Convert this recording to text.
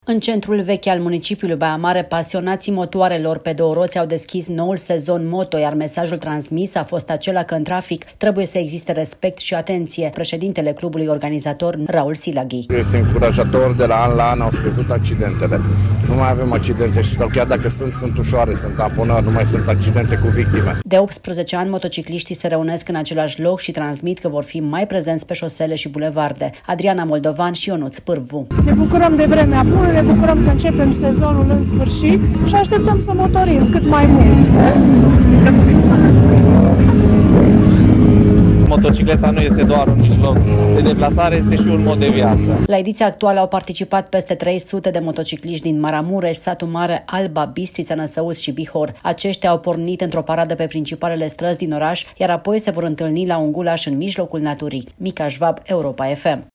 În centrul vechi al municipiului Baia Mare, pasionații motoarelor pe două roți au deschis noul sezon moto, iar mesajul transmis a fost acela că în trafic trebuie să existe respect și atenție. Președintele clubului organizator, Raul Silaghi. Este încurajator, de la an au scăzut accidentele. Nu mai avem accidente sau chiar dacă sunt ușoare, sunt tamponări, nu mai sunt accidente cu victime. De 18 ani, motocicliștii se reunesc în același loc și transmit că vor fi mai prezenți pe șosele și bulevarde. Adriana Moldovan și Ionuț Pârvu. Ne bucurăm de vremea bună, ne bucurăm că începem sezonul în sfârșit și așteptăm să motorim cât mai mult. Motocicleta nu este doar un mijloc de deplasare, este și un mod de viață. La ediția actuală au participat peste 300 de motocicliști din Maramureș, Satu Mare, Alba, Bistrița, Năsăuț și Bihor. Aceștia au pornit într-o paradă pe principalele străzi din oraș, iar apoi se vor întâlni la un gulaș în mijlocul naturii. Mica Șvab, Europa FM.